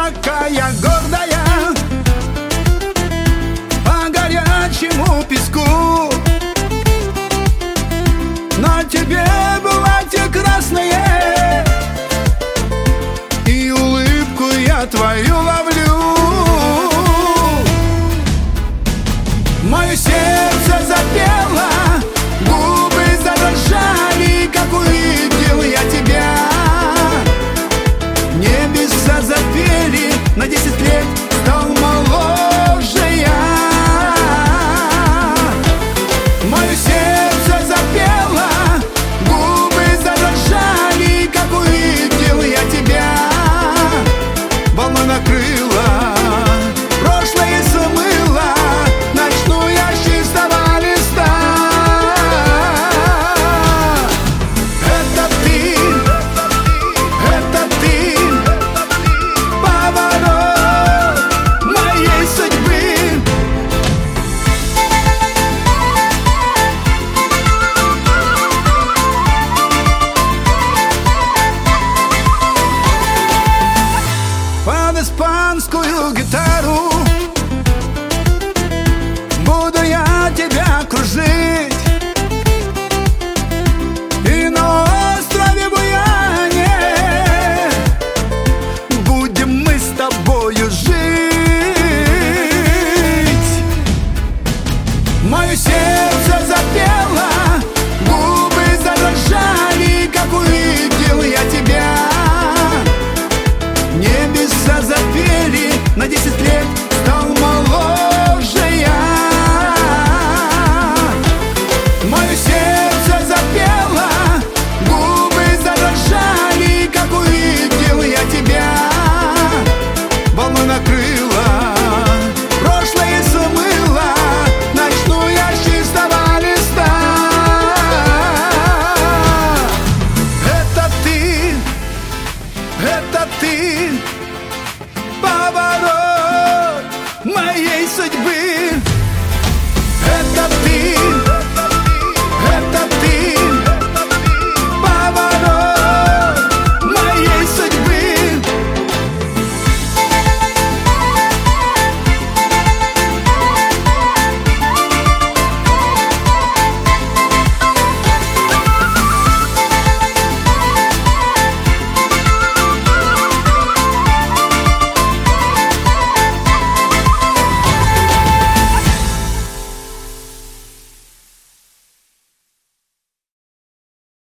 такая гордая, по горячему песку. На тебе платье красное, и улыбку я твою ловлю. Мое сердце запело, губы задрожали, как увидел я тебя. Небеса запели, на 10 лет стал моложе я. Мое сердце запело, губы задрожали, как увидел я тебя. Волна накрыла, прошлое смыло, начну я с чистого листа. Это ты, поворот моей судьбы. Под испанскую гитару буду я тебя кружить, и на острове Буяне будем мы с тобою жить. Мое сердце запело, губы задрожали, как увидел я тебя. Небеса запели, на 10 лет стал моложе я. Мое сердце запело, губы задрожали, как увидел я тебя. Волна накрыла, прошлое смыло, начну я с чистого листа. Это ты, поворот моей судьбы. Это ты.